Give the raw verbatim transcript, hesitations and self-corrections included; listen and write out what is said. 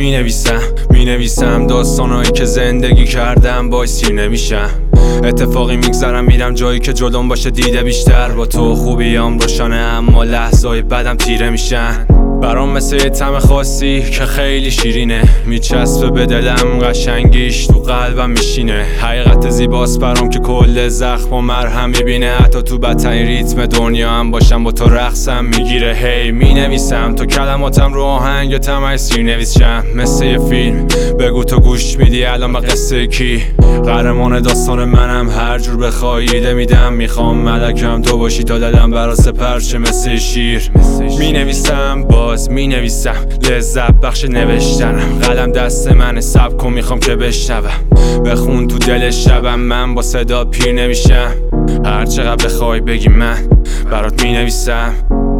می نویسم می نویسم داستانایی که زندگی کردم باش سیر نمیشم. اتفاقی میگذرم میرم جایی که جلوم باشه دیده بیشتر. با تو خوبیام روشنه اما لحظای بعدم تیره میشن. برام مثل یه طعم خاصی که خیلی شیرینه، میچسبه به دلم قشنگیش تو قلبم میشینه. حقیقت زیباست برام که کل زخم و مرهم میبینه. حتی تو بدترین ریتم دنیا هم باشم با تو رقصم میگیره. هی می نویسم تو کلماتم رو آهنگتم ای سیر نویسم. مثل یه فیلم بگو تو گوش میدی الان به قصه کی. قهرمان داستان منم هر جور بخوای میدم. میخوام ملکم تو باشی تا دلم برا سپر شه مثل شیر. می نویسم باز می نویسم لذت بخش نوشتنم. قلم دست من سب کن میخوام که بشنوم. بخون تو دل شبم من با صدا پیر نمیشم. هر چقدر بخوای بگی من برات می نویسم.